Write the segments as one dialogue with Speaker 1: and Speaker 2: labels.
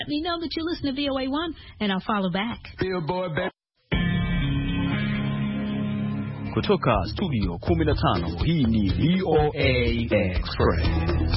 Speaker 1: Let me know that you listen to VOA1 and I'll follow back.
Speaker 2: Billboard, baby.
Speaker 3: Kutoka studio 15, hii ni VOA Express.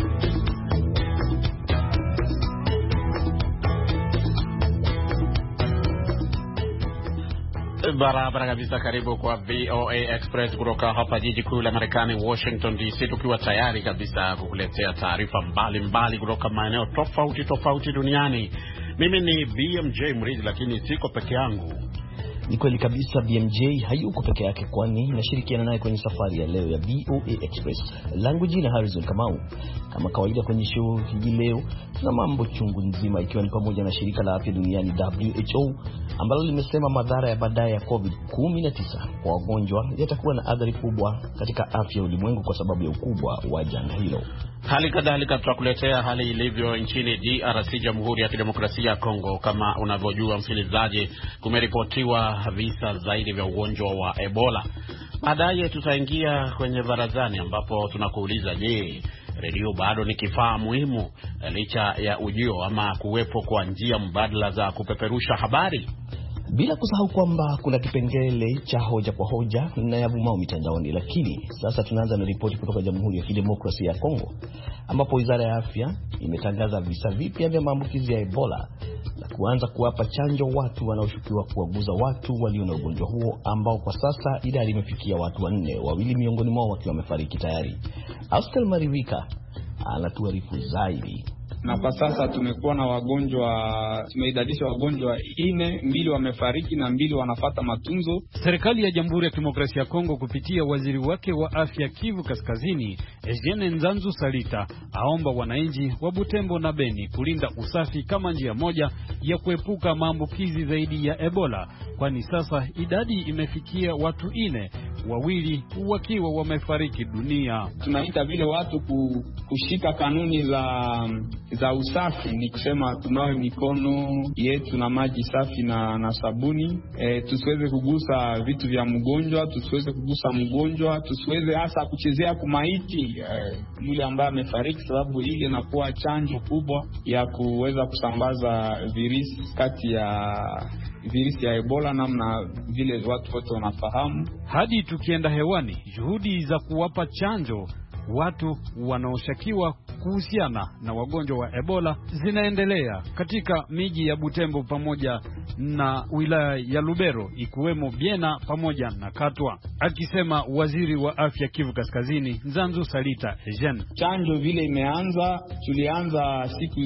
Speaker 4: Barabara kabisa, karibu kwa VOA Express kutoka hapa jiji kuu la Marekani, Washington DC, tukiwa tayari kabisa kukuletea taarifa mbalimbali kutoka maeneo tofauti duniani. Mimi ni BMJ Mridhi, lakini siko peke yangu.
Speaker 5: Ni kweli kabisa, BMJ hayuko peke yake, kwani nashirikiana naye kwenye safari ya leo ya VOA Express. Langu jina Harrison Kamau. Kama kawaida kwenye show hii leo tuna mambo chungu nzima, ikiwa ni pamoja na shirika la afya duniani WHO ambalo limesema madhara ya baadaye ya COVID-19 kwa wagonjwa yatakuwa na athari kubwa katika afya ya ulimwengu kwa sababu ya ukubwa wa janga hilo.
Speaker 4: Hali kadhalika tutakuletea hali ilivyo nchini DRC, Jamhuri ya Kidemokrasia ya Kongo. Kama unavyojua msikilizaji, kumeripotiwa visa zaidi vya ugonjwa wa Ebola. Baadaye tutaingia kwenye barazani ambapo tunakuuliza, je, redio bado ni kifaa muhimu licha ya ujio ama kuwepo kwa njia mbadala za kupeperusha habari?
Speaker 5: Bila kusahau kwamba kuna kipengele cha hoja kwa hoja na yavumao mitandaoni. Lakini sasa tunaanza na ripoti kutoka Jamhuri ya Kidemokrasia ya Kongo, ambapo Wizara ya Afya imetangaza visa vipya vya maambukizi ya Ebola na kuanza kuwapa chanjo watu wanaoshukiwa kuwaguza watu walio na ugonjwa huo, ambao kwa sasa idadi imefikia watu 4, wawili miongoni mwao wakiwa wamefariki tayari. Austel Marivika anatuarifu zaidi.
Speaker 6: Na kwa sasa tumekuwa na tumeidadisha wagonjwa 4, 2 wamefariki na 2 wanapata matunzo.
Speaker 7: Serikali ya Jamhuri ya Kidemokrasia ya Kongo kupitia waziri wake wa afya Kivu Kaskazini, Eugene Nzanzu Salita, aomba wananchi wa Butembo na Beni kulinda usafi kama njia moja ya kuepuka maambukizi zaidi ya Ebola, kwani sasa idadi imefikia watu 4, wawili wakiwa wamefariki dunia.
Speaker 6: Tunaita vile watu kushika kanuni za usafi, ni kusema tunawe mikono yetu na maji safi na sabuni, tusiweze kugusa vitu vya mgonjwa, tusiweze kugusa mgonjwa, tusiweze hasa kuchezea kumaiti yule ambaye amefariki, sababu ile inakuwa chanjo kubwa ya kuweza kusambaza virusi kati ya virusi ya Ebola, namna vile watu wote wanafahamu.
Speaker 7: Hadi tukienda hewani, juhudi za kuwapa chanjo watu wanaoshukiwa kuhusiana na wagonjwa wa Ebola zinaendelea katika miji ya Butembo pamoja na wilaya ya Lubero, ikiwemo Biena pamoja na Katwa, akisema waziri wa afya Kivu Kaskazini Nzanzu Salita Eugene.
Speaker 6: Chanjo vile imeanza, tulianza siku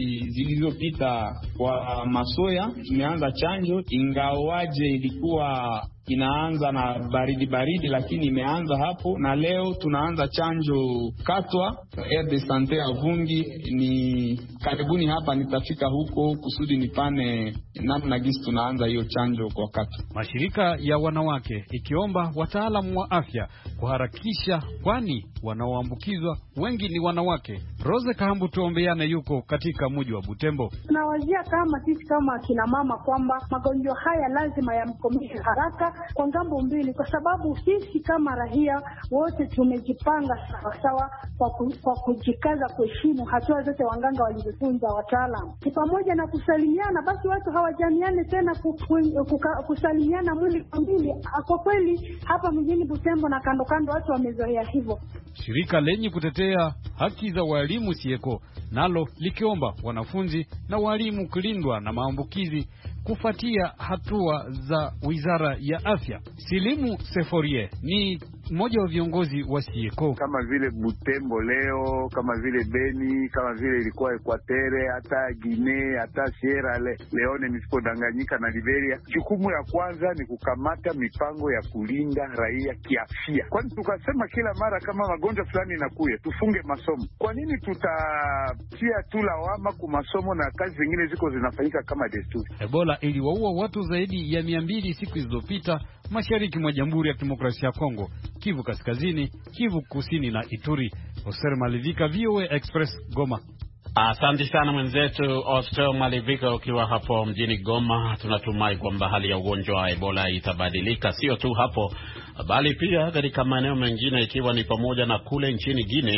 Speaker 6: zilizopita kwa Masoya, tumeanza chanjo, ingawaje ilikuwa inaanza na baridi, lakini imeanza hapo. Na leo tunaanza chanjo Katwa, Air de Sante ya Vungi. Ni karibuni hapa nitafika huko kusudi nipane namna gisi tunaanza hiyo chanjo kwa Katwa.
Speaker 7: Mashirika ya wanawake ikiomba wataalamu wa afya kuharakisha, kwani wanaoambukizwa wengi ni wanawake. Rose Kahambu tuombeane yuko katika mji wa Butembo.
Speaker 8: Tunawazia kama sisi kama kina mama kwamba magonjwa haya lazima yamkomeshe haraka kwa ngambo mbili, kwa sababu sisi kama raia wote tumejipanga sawa kwa kujikaza kuheshimu hatua zote waganga walizofunza wataalamu. Ni pamoja na kusalimiana, basi watu hawajamiane tena kusalimiana mwili kwa mwili. Kwa kweli hapa mjini Butembo na kando watu wamezoea hivyo.
Speaker 7: Shirika lenye kutetea haki za walimu Sieko nalo likiomba wanafunzi na walimu kulindwa na maambukizi kufuatia hatua za Wizara ya Afya. Silimu Seforie ni mmoja wa viongozi wa Sieko.
Speaker 9: Kama vile Butembo leo, kama vile Beni, kama vile ilikuwa Equatere, hata Guinea, hata Sierra Leone nisipodanganyika na Liberia. Jukumu ya kwanza ni kukamata mipango ya kulinda raia kiafya. Kwani tukasema kila mara kama magonjwa fulani inakuja, tufunge masomo. Kwa nini tutatia tu lawama kwa masomo na kazi zingine ziko zinafanyika kama desturi?
Speaker 7: Ebola iliwaua watu zaidi ya 200 siku zilizopita mashariki mwa Jamhuri ya Kidemokrasia ya Kongo, Kivu Kaskazini, Kivu Kusini na Ituri. Oser Malivika, VOA Express, Goma.
Speaker 4: Asante sana mwenzetu Oster Malivika ukiwa hapo mjini Goma. Tunatumai kwamba hali ya ugonjwa wa Ebola itabadilika, sio tu hapo bali pia katika maeneo mengine, ikiwa ni pamoja na kule nchini Guinea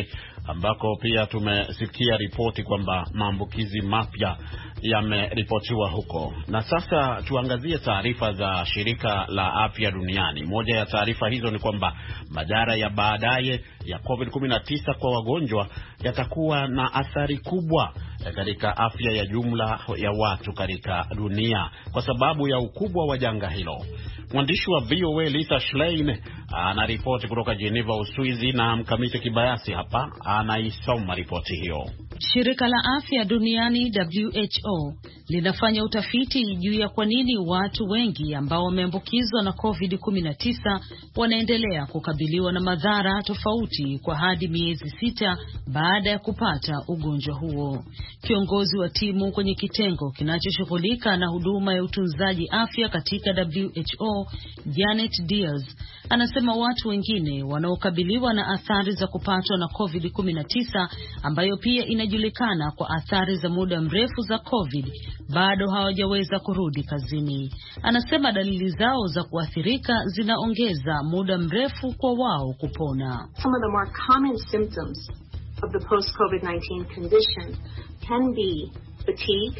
Speaker 4: ambako pia tumesikia ripoti kwamba maambukizi mapya yameripotiwa huko. Na sasa tuangazie taarifa za shirika la afya duniani. Moja ya taarifa hizo ni kwamba madhara ya baadaye ya COVID-19 kwa wagonjwa yatakuwa na athari kubwa katika afya ya jumla ya watu katika dunia kwa sababu ya ukubwa wa janga hilo. Mwandishi wa VOA Lisa Schlein anaripoti kutoka Geneva, Uswizi, na Mkamiti Kibayasi hapa anaisoma ripoti hiyo.
Speaker 1: Shirika la Afya Duniani WHO linafanya utafiti juu ya kwa nini watu wengi ambao wameambukizwa na COVID-19 wanaendelea kukabiliwa na madhara tofauti kwa hadi miezi 6 baada ya kupata ugonjwa huo. Kiongozi wa timu kwenye kitengo kinachoshughulika na huduma ya utunzaji afya katika WHO, Janet Diaz, anasema watu wengine wanaokabiliwa na athari za kupatwa na COVID-19 ambayo pia inajulikana kwa athari za muda mrefu za COVID bado hawajaweza kurudi kazini. Anasema dalili zao za kuathirika zinaongeza muda mrefu kwa wao kupona.
Speaker 2: Some of the more common symptoms of the post-COVID-19 condition can be fatigue,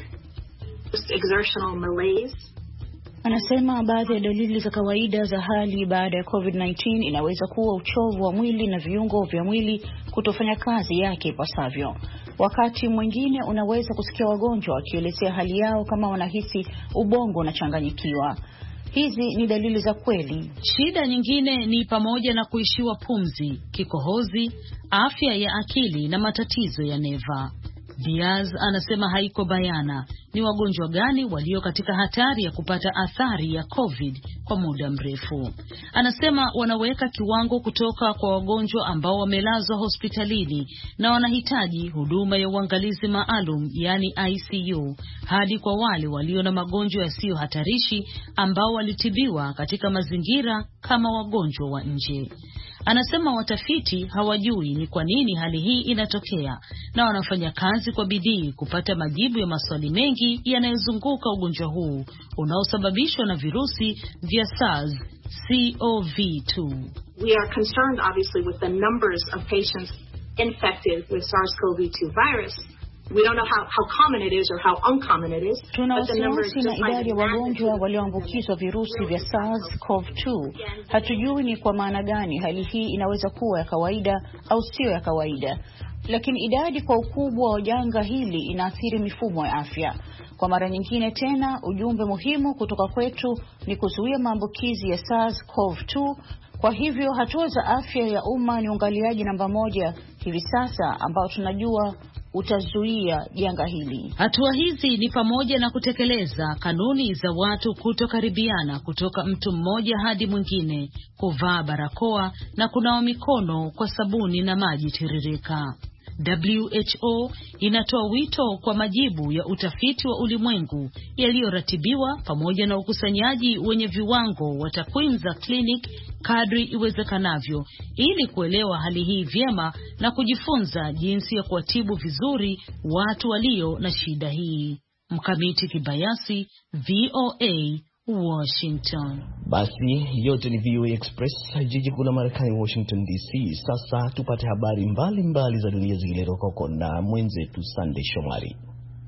Speaker 2: exertional malaise.
Speaker 10: Anasema baadhi ya dalili za kawaida za hali baada ya COVID-19 inaweza kuwa uchovu wa mwili na viungo vya mwili kutofanya kazi yake ipasavyo. Wakati mwingine unaweza kusikia wagonjwa wakielezea hali yao kama wanahisi ubongo unachanganyikiwa. Hizi ni dalili za kweli.
Speaker 1: Shida nyingine ni pamoja na kuishiwa pumzi, kikohozi, afya ya akili na matatizo ya neva. Diaz anasema haiko bayana ni wagonjwa gani walio katika hatari ya kupata athari ya COVID kwa muda mrefu. Anasema wanaweka kiwango kutoka kwa wagonjwa ambao wamelazwa hospitalini na wanahitaji huduma ya uangalizi maalum, yani ICU, hadi kwa wale walio na magonjwa yasiyo hatarishi ambao walitibiwa katika mazingira kama wagonjwa wa nje. Anasema watafiti hawajui ni kwa nini hali hii inatokea na wanafanya kazi kwa bidii kupata majibu ya maswali mengi yanayozunguka ugonjwa huu unaosababishwa na virusi vya SARS-CoV-2.
Speaker 2: We are concerned obviously with the numbers of patients infected with SARS-CoV-2 virus. We don't know how common it is or how uncommon it is.
Speaker 10: Tuna wasiwasi na idadi ya wagonjwa walioambukizwa virusi vya SARS-CoV-2. Hatujui ni kwa maana gani hali hii inaweza kuwa ya kawaida au sio ya kawaida. Lakini idadi kwa ukubwa wa janga hili inaathiri mifumo ya afya. Kwa mara nyingine tena, ujumbe muhimu kutoka kwetu ni kuzuia maambukizi ya SARS-CoV-2. Kwa hivyo hatua za afya ya umma ni uangaliaji namba 1 hivi sasa ambao tunajua utazuia janga hili.
Speaker 1: Hatua hizi ni pamoja na kutekeleza kanuni za watu kutokaribiana kutoka mtu mmoja hadi mwingine, kuvaa barakoa na kunawa mikono kwa sabuni na maji tiririka. WHO inatoa wito kwa majibu ya utafiti wa ulimwengu yaliyoratibiwa pamoja na ukusanyaji wenye viwango wa takwimu za clinic kadri iwezekanavyo ili kuelewa hali hii vyema na kujifunza jinsi ya kuwatibu vizuri watu walio na shida hii. Mkamiti Kibayasi, VOA, Washington.
Speaker 5: Basi yote ni VOA Express, jiji kuu la Marekani, Washington DC. Sasa tupate habari mbalimbali za dunia zilizotokoko na mwenzetu Sunday Shomari.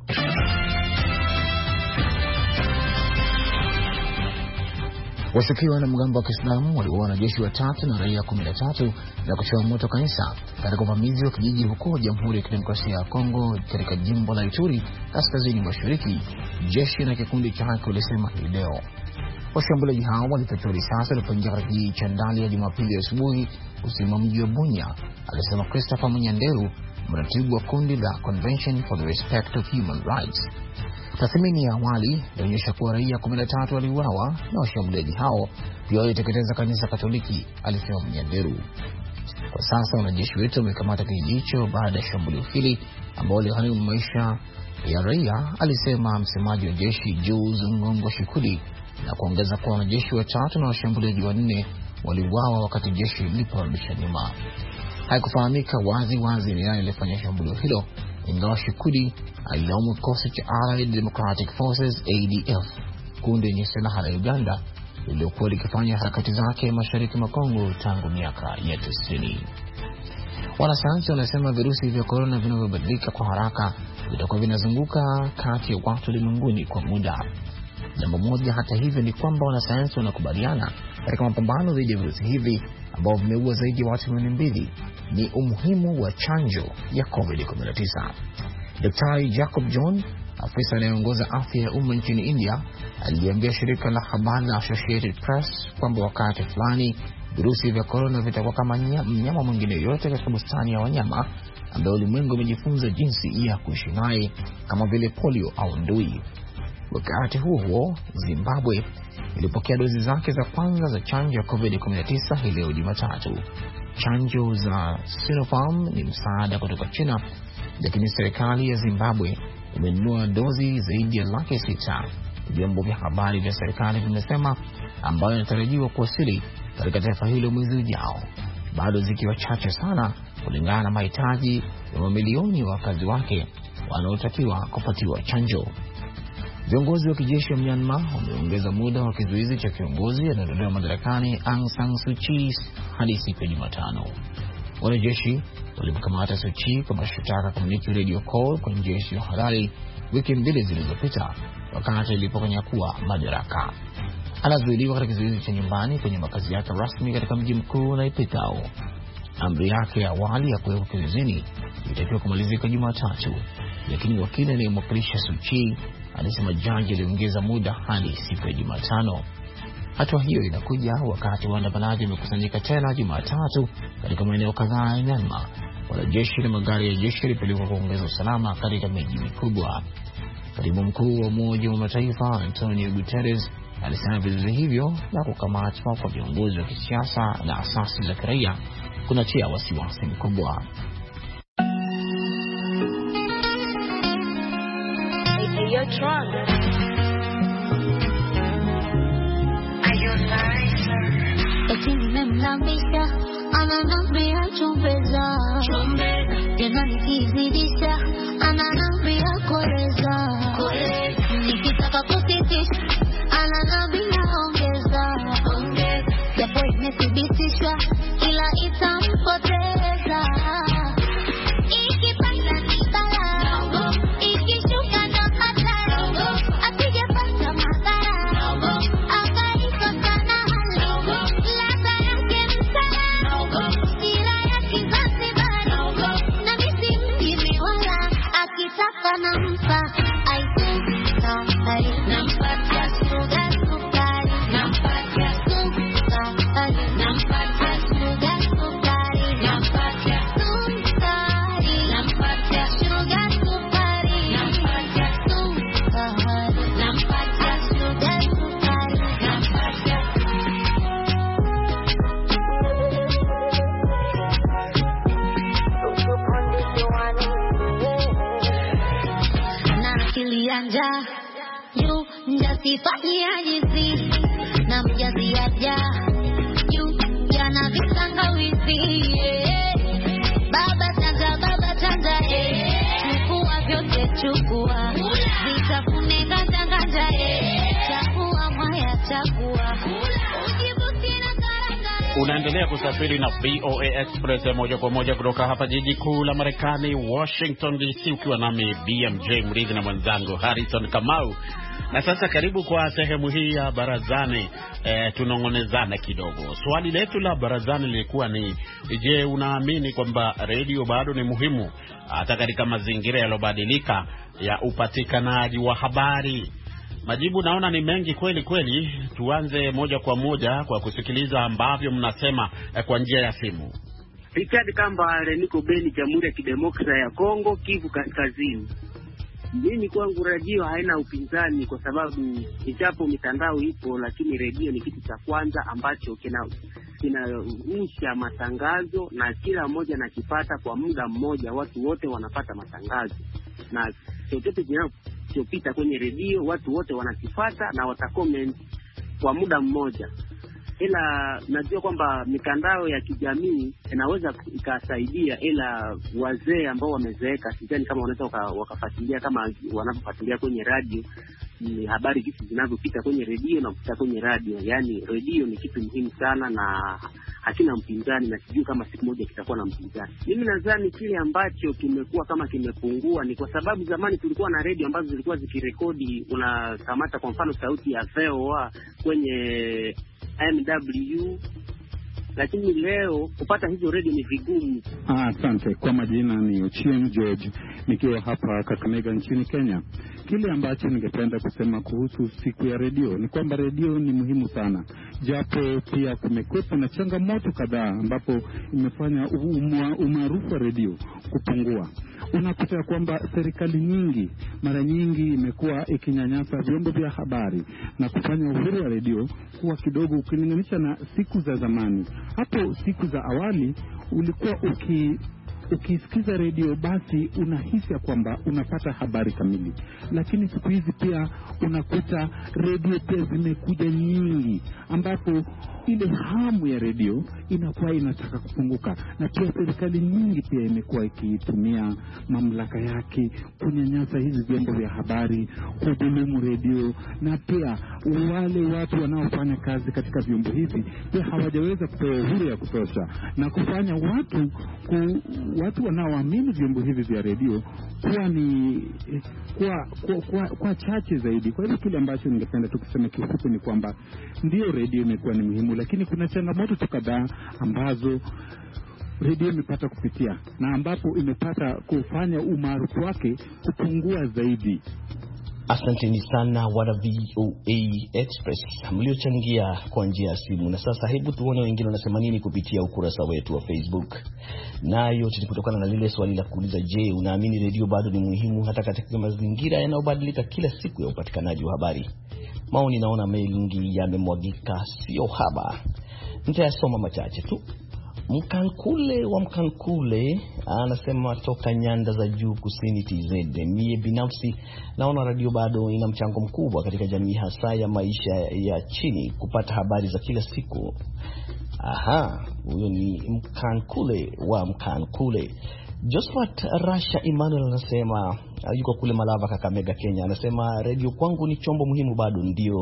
Speaker 11: Washukiwa na mgambo wa Kiislamu waliua wanajeshi 3 na raia 13 na kuchoma moto kanisa katika uvamizi wa kijiji huko Jamhuri ya Kidemokrasia ya Kongo katika jimbo la Ituri kaskazini mashariki, jeshi na kikundi cha haki walisema hii leo. Washambuliaji hao walipigwa risasi walipoingia katika kijiji cha Ndali ya Jumapili asubuhi kusini mwa mji wa Bunia, alisema Christopher Munyanderu, mratibu wa kundi la Convention for the Respect of Human Rights. Tathmini ya awali inaonyesha kuwa raia 13 waliuawa na washambuliaji hao pia waliteketeza kanisa Katoliki, alisema Munyanderu. Kwa sasa wanajeshi wetu wamekamata kijiji hicho baada ya shambulio hili ambalo liliharibu maisha ya raia, alisema msemaji wa jeshi Jules Ngongo Shikudi, na kuongeza kuwa wanajeshi 3 na washambuliaji 4 waliuawa wakati jeshi liliporudisha nyuma. Haikufahamika wazi ni nani alifanya shambulio hilo, ingawa Shikudi alilaumu kikosi cha Allied Democratic Forces ADF, kundi lenye silaha la Uganda lililokuwa likifanya harakati zake mashariki mwa Kongo tangu miaka ya 90. Wanasayansi wanasema virusi vya korona vinavyobadilika kwa haraka vitakuwa vinazunguka kati ya watu ulimwenguni kwa muda. Jambo moja hata hivyo ni kwamba wanasayansi wanakubaliana katika mapambano dhidi ya virusi hivi ambao vimeua zaidi ya watu 200 ni umuhimu wa chanjo ya COVID-19. Daktari Jacob John, afisa anayeongoza afya ya umma nchini India, aliambia shirika la habari la Associated Press kwamba wakati fulani virusi vya korona vitakuwa kama mnyama mwingine yote katika bustani ya wanyama ambayo ulimwengu umejifunza jinsi ya kuishi naye, kama vile polio au ndui. Wakati huo Zimbabwe ilipokea dozi zake za kwanza za chanjo ya COVID-19 hii leo Jumatatu. Chanjo za Sinopharm ni msaada kutoka China, lakini serikali ya Zimbabwe imenunua dozi zaidi ya 600,000, vyombo vya habari vya serikali vimesema, ambayo inatarajiwa kuwasili katika taifa hilo mwezi ujao, bado zikiwa chache sana kulingana na mahitaji ya mamilioni wa wakazi wake wanaotakiwa kupatiwa chanjo. Viongozi wa kijeshi wa Myanmar wameongeza muda wa kizuizi cha kiongozi anayeondolewa madarakani Aung San Suu Kyi hadi siku ya Jumatano. Wanajeshi walimkamata Suu Kyi kwa mashtaka ya kumiliki radio call kwa njia isiyo halali wiki 2 zilizopita wakati ilipokanyakua madaraka. Anazuiliwa katika kizuizi cha nyumbani kwenye makazi yake rasmi katika mji mkuu Naypyidaw. Amri yake ya awali ya kuwekwa kizuizini ilitakiwa kumalizika Jumatatu, lakini wakili anayemwakilisha Suu Kyi alisema jaji aliongeza muda hadi siku ya Jumatano. Hatua hiyo inakuja wakati waandamanaji wamekusanyika tena Jumatatu katika maeneo kadhaa ya Myanmar. Wanajeshi na magari ya jeshi yalipelekwa kuongeza usalama katika miji mikubwa. Katibu mkuu wa Umoja wa Mataifa Antonio Guterres alisema vizuizi hivyo na kukamatwa kwa viongozi wa kisiasa na asasi za kiraia kunatia wasiwasi mkubwa.
Speaker 12: Eti nimemlambisha ananambia chumbeza, tena nikizidisha ananambia koleza, nikitaka kusitisha ananambia ongeza, japo imethibitishwa ila itampoteza. Ikipanda ni bala, ikishuka ndo hatari, akijapata madhara akaikosa na hali, ladha yake msala, sila ya Kizanzibari, na misi mjini wala akitaka nampa aisukari, nampatia sugar sukari, nampatia sukari, nampatia sugar sukari, nampatia sukari, nampatia sugar sukari, nampatia sukari, nampatia sugar sukari, nampatia. Na akili ya njaa juu mjasifanyia jizi na mjaziaja juu jana vitangawizi. Baba chanja chukua vyote chukua, vitafune ganja chakua mwaya chakua.
Speaker 4: Unaendelea kusafiri na VOA Express moja kwa moja kutoka hapa jiji kuu la Marekani, Washington DC, ukiwa nami BMJ Mridhi na mwenzangu Harrison Kamau. Na sasa karibu kwa sehemu hii ya barazani, tunongonezana kidogo. Swali letu la barazani lilikuwa ni, je, unaamini kwamba redio bado ni muhimu hata katika mazingira yaliyobadilika ya upatikanaji wa habari? Majibu naona ni mengi kweli kweli. Tuanze moja kwa moja kwa kusikiliza ambavyo mnasema kwa njia ya simu.
Speaker 13: Richard Kambale, niko Beni, Jamhuri ya Kidemokrasia ya Kongo, Kivu Kaskazini. Mimi kwangu redio haina upinzani, kwa sababu ijapo mitandao ipo, lakini redio ni kitu cha kwanza ambacho kinarusha matangazo na kila mmoja anakipata kwa muda mmoja. Watu wote wanapata matangazo na chochote kinachopita kwenye redio watu wote wanakipata na watacomment kwa muda mmoja. Ila najua kwamba mitandao ya kijamii inaweza ikasaidia, ila wazee ambao wamezeeka sidhani kama wanaweza wakafuatilia kama wanavyofuatilia kwenye radio ni habari hizi zinazopita kwenye redio na kupita kwenye radio. Yaani redio ni kitu muhimu sana na hakina mpinzani, na sijui kama siku moja kitakuwa na mpinzani. Mimi nadhani kile ambacho kimekuwa kama kimepungua ni kwa sababu zamani tulikuwa na redio ambazo zilikuwa zikirekodi, unakamata kwa mfano sauti ya VOA kwenye MW, lakini leo kupata hizo redio ni vigumu.
Speaker 14: Asante. Kwa majina ni Ochieng George, nikiwa hapa Kakamega nchini Kenya. Kile ambacho ningependa kusema kuhusu siku ya redio ni kwamba redio ni muhimu sana, japo pia kumekuwepo na changamoto kadhaa ambapo imefanya umaarufu wa redio kupungua. Unakuta kwamba serikali nyingi mara nyingi imekuwa ikinyanyasa vyombo vya habari na kufanya uhuru wa redio kuwa kidogo ukilinganisha na siku za zamani. Hapo siku za awali ulikuwa ukisikiza redio basi unahisi kwamba unapata habari kamili, lakini siku hizi pia unakuta redio pia zimekuja nyingi ambapo ile hamu ya redio inakuwa inataka kupunguka, na pia serikali nyingi pia imekuwa ikitumia mamlaka yake kunyanyasa hizi vyombo vya habari, kudhulumu redio, na pia wale watu wanaofanya kazi katika vyombo hivi pia hawajaweza kupewa uhuru ya kutosha, na kufanya watu wanaoamini vyombo hivi vya redio kuwa ni kwa chache zaidi. Kwa hivyo kile ambacho ningependa tukisema kifupi ni kwamba ndio redio imekuwa ni muhimu, lakini kuna changamoto kadhaa ambazo redio imepata kupitia na ambapo imepata kufanya umaarufu wake kupungua zaidi.
Speaker 5: Asanteni sana wana VOA Express mliochangia kwa njia ya simu. Na sasa hebu tuone wengine wanasema nini kupitia ukurasa wetu wa Facebook. Na yote ni kutokana na lile swali la kuuliza, je, unaamini redio bado ni muhimu hata katika mazingira yanayobadilika kila siku ya upatikanaji wa habari? Maoni naona mengi yamemwagika sio haba. Nitayasoma machache tu. Mkankule anasema toka nyanda za juu kusini TZ. Mie binafsi naona radio bado ina mchango mkubwa katika jamii, hasa ya maisha ya chini, kupata habari za kila siku. Huyo ni Mkankule. Josephat Rasha Emmanuel anasema yuko kule Malava, Kakamega, Kenya. Anasema radio kwangu ni chombo muhimu, bado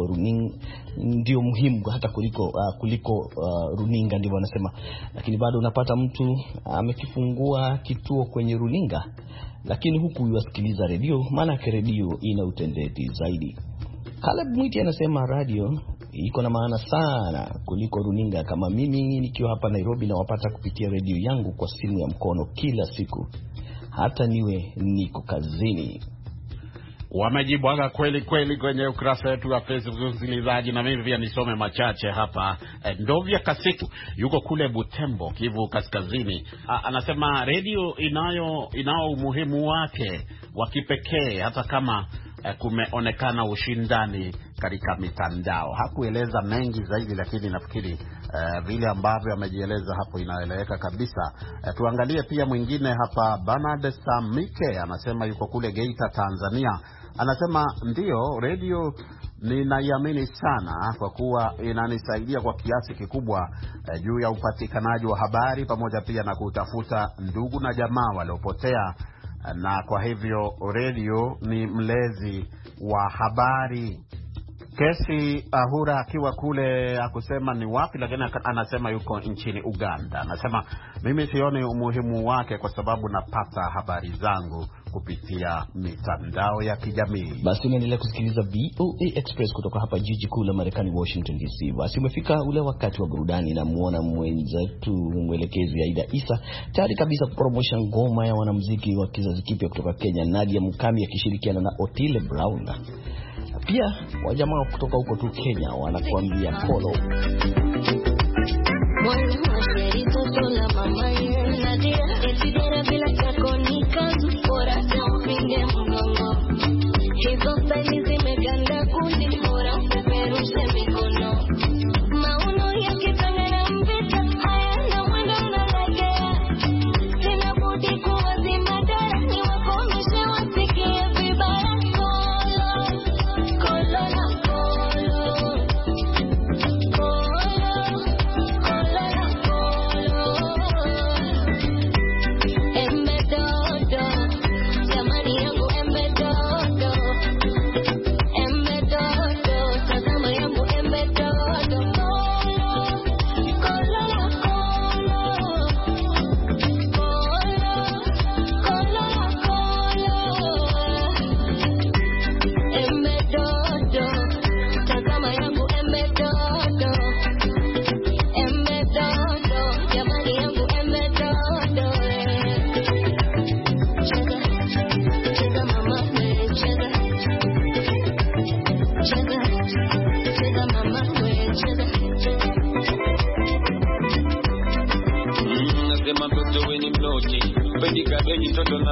Speaker 5: ndio muhimu hata kuliko runinga, ndivyo anasema. Lakini bado unapata mtu amekifungua kituo kwenye runinga lakini huku yuasikiliza radio, maana redio ina utendeti zaidi. Caleb Mwiti anasema radio iko na maana sana kuliko runinga. Kama mimi nikiwa hapa Nairobi na wapata kupitia redio yangu kwa simu ya mkono kila siku, hata niwe niko kazini.
Speaker 4: Wamejibwaga kweli kwenye ukurasa wetu wa Facebook msikilizaji, na mimi pia nisome machache hapa. Ndovya Kasiku yuko kule Butembo, Kivu Kaskazini. Anasema redio inao umuhimu wake wa kipekee hata kama kumeonekana ushindani katika mitandao. Hakueleza mengi zaidi, lakini nafikiri vile ambavyo amejieleza hapo inaeleweka kabisa. Tuangalie pia mwingine hapa. Bernard Samike anasema yuko kule Geita, Tanzania. Anasema ndio, redio ninaiamini sana kwa kuwa inanisaidia kwa kiasi kikubwa juu ya upatikanaji wa habari, pamoja pia na kutafuta ndugu na jamaa waliopotea, na kwa hivyo redio ni mlezi wa habari. Kesi Ahura akiwa kule akusema ni wapi, lakini anasema yuko nchini Uganda. Anasema mimi sioni umuhimu wake kwa sababu napata habari zangu kupitia mitandao ya kijamii.
Speaker 5: Basi unaendelea kusikiliza VOA Express kutoka hapa jiji kuu la Marekani, Washington DC. Basi umefika ule wakati wa burudani, na muona mwenzetu mwelekezi Aida Isa tayari kabisa kupromosha ngoma ya wanamuziki wa kizazi kipya kutoka Kenya, Nadia Mukami akishirikiana na Otile Brown. Pia wajamaa kutoka huko tu Kenya wanakuambia polo.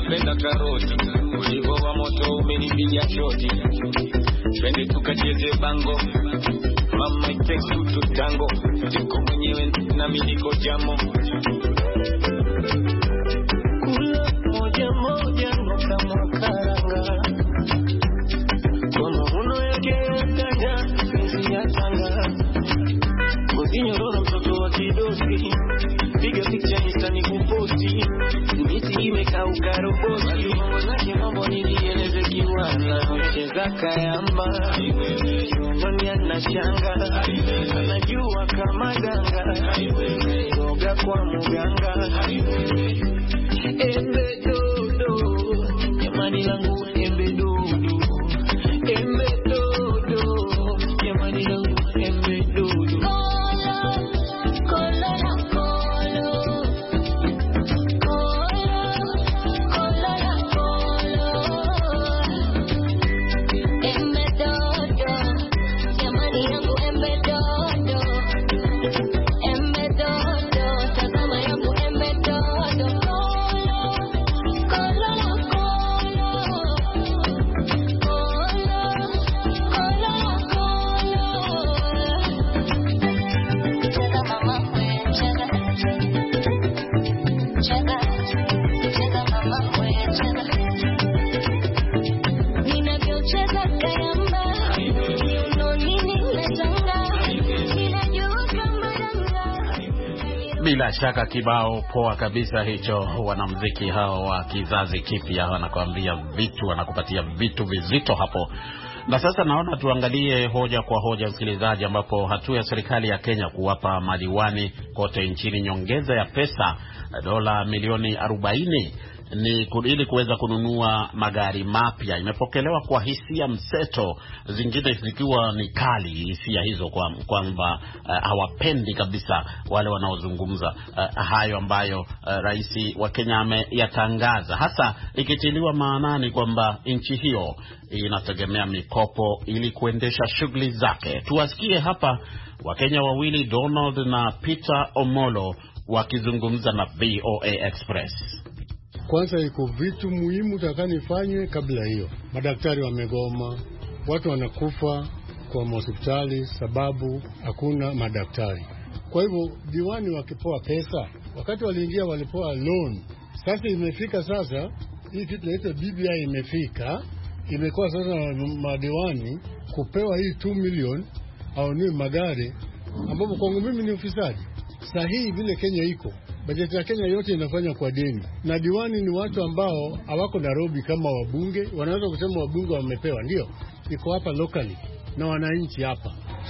Speaker 15: napenda karoti, ulivo wa moto umenipiga shoti. Twende tukacheze bango, mama iteki mtu tango, niko mwenyewe na mimi niko jamo. Kula moja moja nuka mwakaranga, kwa mahuno yake ya kanya, nisi ya tanga. Ngozinyororo mtoto wa kidosi, piga picha Insta kuposti, miti imekauka robosi. Mambo zake mambo nilieleze kiwana, mcheza kayamba, kiunoni anashanga, anajua kama danga, yoga kwa muganga. Embe dodo, jamani langu embe dodo, embe dodo, jamani langu embe dodo.
Speaker 4: Bila shaka kibao poa kabisa hicho. Wanamuziki hao wa kizazi kipya wanakuambia vitu, wanakupatia vitu vizito hapo. Na sasa naona tuangalie hoja kwa hoja, msikilizaji, ambapo hatua ya serikali ya Kenya kuwapa madiwani kote nchini nyongeza ya pesa dola milioni 40 ni ili kuweza kununua magari mapya imepokelewa kwa hisia mseto, zingine zikiwa ni kali hisia hizo, kwamba hawapendi kabisa wale wanaozungumza hayo ambayo rais wa Kenya ameyatangaza, hasa ikitiliwa maanani kwamba nchi hiyo inategemea mikopo ili kuendesha shughuli zake. Tuwasikie hapa Wakenya wawili, Donald na Peter Omolo, wakizungumza na VOA Express.
Speaker 16: Kwanza iko vitu muhimu takanifanywe kabla hiyo. Madaktari wamegoma, watu wanakufa kwa hospitali sababu hakuna madaktari. Kwa hivyo diwani wakipoa pesa, wakati waliingia walipoa loan. Sasa imefika sasa, hii kitu inaitwa BBI imefika, imekuwa sasa madiwani kupewa hii 2 million au ni magari, ambapo kwangu mimi ni ufisadi. Sahihi vile Kenya iko, bajeti ya Kenya yote inafanya kwa deni, na diwani ni watu ambao hawako Nairobi kama wabunge. Wanaweza kusema wabunge wamepewa, ndio iko hapa locally na wananchi hapa.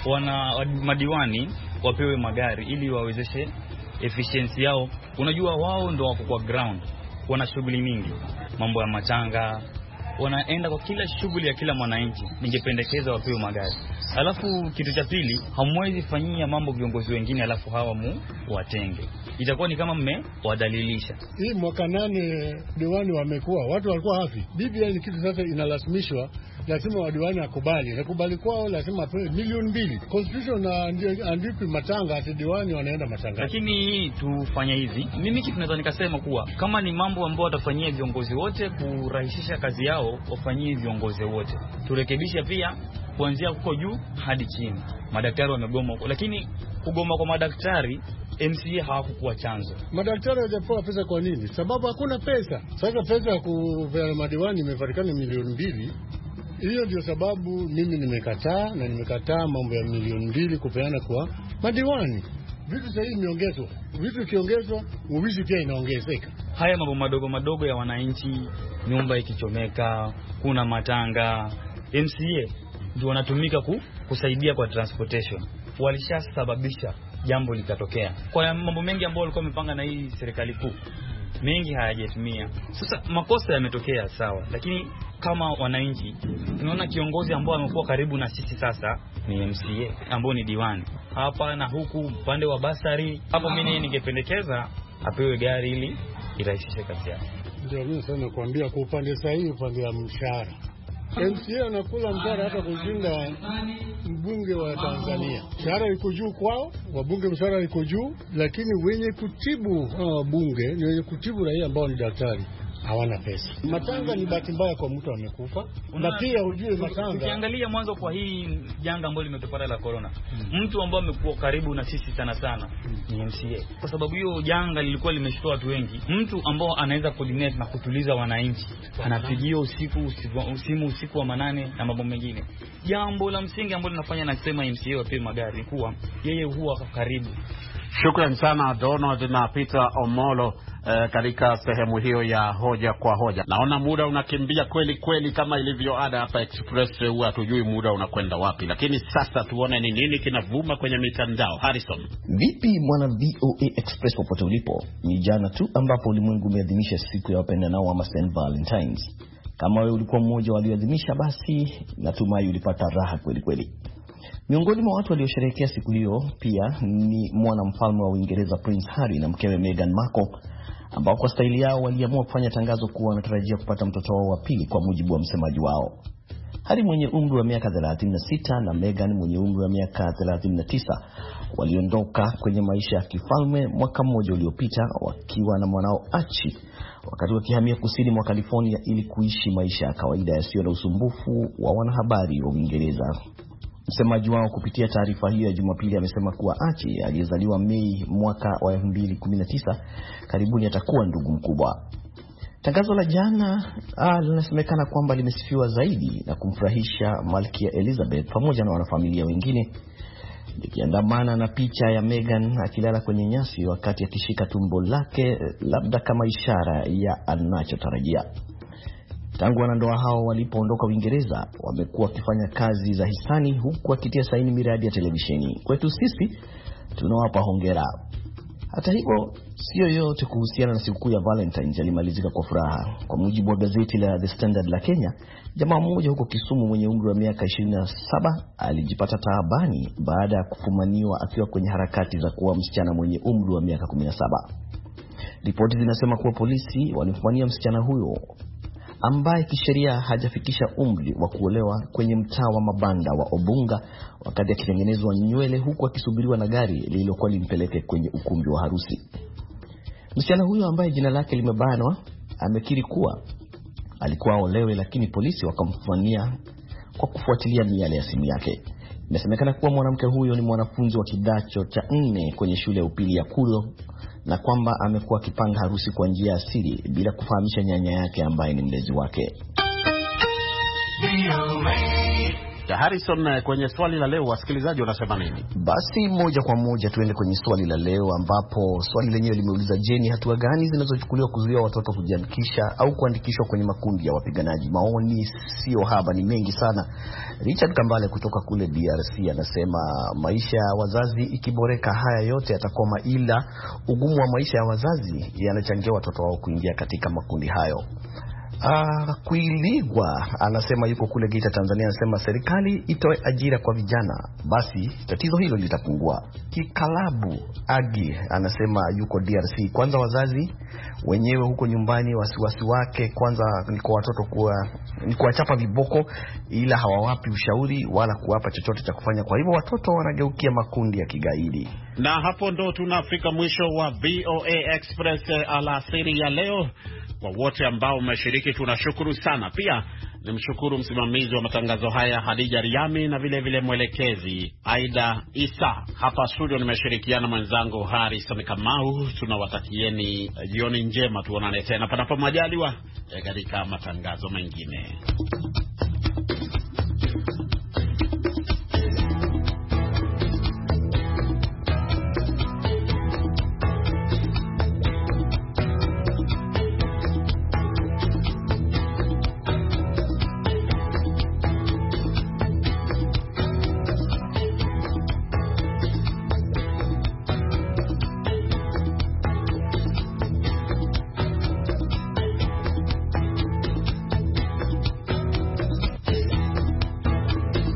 Speaker 17: Madiwani wapewe magari ili wawezeshe efficiency yao. Unajua wao ndo wako kwa ground, wana shughuli mingi, mambo ya matanga, wanaenda kwa kila shughuli ya kila mwananchi. Ningependekeza wapewe magari. Alafu kitu cha pili, hamwezi fanyia mambo viongozi wengine alafu hawa watenge. Itakuwa ni kama wadalilisha.
Speaker 16: Hii mwaka 8 diwani wamekuwa, watu walikuwa hafi. BBI ni kitu sasa inalasimishwa, lazima wadiwani akubali. Nakubali kwao lazima apewe milioni 2. Constitution na andikwi matanga ati diwani wanaenda matanga.
Speaker 17: Lakini tufanya hivi. Mimi kitu naweza nikasema kuwa kama ni mambo ambayo watafanyia viongozi wote kurahisisha kazi yao, wafanyie viongozi wote. Turekebishe pia kuanzia huko juu hadi chini. Madaktari wamegoma, lakini kugoma kwa madaktari MCA hawakuwa chanzo.
Speaker 16: Madaktari hawajapewa pesa kwa nini? Sababu hakuna pesa. Sasa pesa ya kupeana madiwani imepatikana milioni 2. Hiyo ndio sababu mimi nimekataa mambo ya milioni 2 kupeana kwa madiwani. Vitu sasa hivi imeongezwa. Vitu kiongezwa, uwizi pia inaongezeka.
Speaker 17: Haya mambo madogo madogo ya wananchi, nyumba ikichomeka, kuna matanga, MCA ndio wanatumika kusaidia kwa transportation. Walishasababisha jambo likatokea. Kwa mambo mengi ambayo walikuwa wamepanga na hii serikali kuu, mengi hayajatimia. Sasa makosa yametokea, sawa, lakini kama wananchi tunaona kiongozi ambao amekuwa karibu na sisi sasa ni MCA ambao ni diwani hapa na huku upande wa basari. Hapo mimi ningependekeza apewe gari ili irahisishe kazi yake.
Speaker 16: Ndio mimi sana kuambia kwa upande sahihi, upande wa mshahara. MCA anakula mshahara hata kushinda mbunge wa Tanzania. Mshahara iko juu kwao, wabunge mshahara iko juu, lakini wenye kutibu wabunge ni wenye kutibu raia ambao ni daktari. hawana pesa. Matanga ni bahati mbaya kwa mtu amekufa, na pia ujue matanga.
Speaker 17: Ukiangalia mwanzo kwa hii janga ambalo limetupata la corona, mtu ambaye amekuwa karibu na sisi sana ni MCA, kwa sababu hiyo janga lilikuwa limeshtua watu wengi. Mtu ambao anaweza coordinate na kutuliza wananchi, anapigia usiku wa manane na mambo mengine. Jambo la msingi ambalo linafanya nasema MCA wape magari kuwa yeye huwa karibu.
Speaker 4: Shukrani sana Donald na Peter Omolo katika sehemu hiyo ya hoja kwa hoja. Naona muda unakimbia kweli kama ilivyo ada hapa Express, huwa hatujui muda unakwenda wapi. Lakini sasa tuone ni nini kinavuma kwenye mitandao. Harrison.
Speaker 5: Vipi mwana VOA Express popote ulipo? Ni jana tu ambapo ulimwengu umeadhimisha siku ya wapendanao ama St. Valentines. Kama wewe ulikuwa mmoja walioadhimisha, basi natumai ulipata raha kweli. Miongoni mwa watu waliosherehekea siku hiyo pia ni mwanamfalme wa Uingereza Prince Harry na mkewe Meghan Markle, ambao kwa staili yao waliamua kufanya tangazo kuwa wanatarajia kupata mtoto wao wa pili kwa mujibu wa msemaji wao. Harry mwenye umri wa miaka 36 na Meghan mwenye umri wa miaka 39 waliondoka kwenye maisha ya kifalme mwaka mmoja uliopita wakiwa na mwanao Archie, wakati wakihamia kusini mwa California ili kuishi maisha ya kawaida yasiyo na usumbufu wa wanahabari wa Uingereza. Msemaji wao kupitia taarifa hiyo ya Jumapili amesema kuwa Archie aliyezaliwa Mei mwaka wa 2019 karibuni atakuwa ndugu mkubwa. Tangazo la jana linasemekana kwamba limesifiwa zaidi na kumfurahisha Malkia Elizabeth pamoja na wanafamilia wengine, likiandamana na picha ya Meghan akilala kwenye nyasi wakati akishika tumbo lake, labda kama ishara ya anachotarajia. Tangu wanandoa hao walipoondoka Uingereza, wamekuwa wakifanya kazi za hisani huku wakitia saini miradi ya televisheni. Kwetu sisi tunawapa hongera. Hata hivyo, sio yote kuhusiana na sikukuu ya Valentine's yalimalizika kwa furaha. Kwa mujibu wa gazeti la The Standard la Kenya, jamaa mmoja huko Kisumu mwenye umri wa miaka 27 alijipata taabani baada ya kufumaniwa akiwa kwenye harakati za kuwa msichana mwenye umri wa miaka 17. Ripoti zinasema kuwa polisi walimfumania msichana huyo ambaye kisheria hajafikisha umri wa kuolewa kwenye mtaa wa mabanda wa Obunga wakati akitengenezwa nywele huku akisubiriwa na gari lililokuwa limpeleke kwenye ukumbi wa harusi. Msichana huyo ambaye jina lake limebanwa amekiri kuwa alikuwa olewe, lakini polisi wakamfanyia kwa kufuatilia miale ya simu yake. Inasemekana kuwa mwanamke huyo ni mwanafunzi wa kidato cha 4 kwenye shule ya upili ya Kulo, na kwamba amekuwa akipanga harusi kwa njia ya siri bila kufahamisha nyanya yake ambaye ni mlezi wake.
Speaker 4: Harrison, kwenye swali la leo wasikilizaji wanasema nini?
Speaker 5: Basi moja kwa moja tuende kwenye swali la leo, ambapo swali lenyewe limeuliza, je, ni hatua gani zinazochukuliwa kuzuia watoto kujiandikisha au kuandikishwa kwenye makundi ya wapiganaji? Maoni sio haba, ni mengi sana. Richard Kambale kutoka kule DRC anasema maisha ya wazazi ikiboreka haya yote yatakoma, ila ugumu wa maisha ya wazazi yanachangia watoto wao kuingia katika makundi hayo. Kuiligwa anasema yuko kule Geita Tanzania, anasema serikali itoe ajira kwa vijana, basi tatizo hilo litapungua. Kikalabu Agi anasema yuko DRC, kwanza wazazi wenyewe huko nyumbani wasiwasi wake kwanza ni kwa watoto ni kuwachapa viboko, ila hawawapi ushauri wala kuwapa chochote cha kufanya, kwa hivyo watoto wanageukia makundi ya kigaidi.
Speaker 4: Na hapo ndo tunafika mwisho wa VOA Express alasiri ya leo. Kwa wote ambao umeshiriki tunashukuru sana. Pia nimshukuru msimamizi wa matangazo haya Hadija Riami na vile mwelekezi Aida Isa. Hapa studio nimeshirikiana mwenzangu Harrison Kamau. Tunawatakieni jioni njema, tuonane tena panapo majaliwa katika matangazo mengine.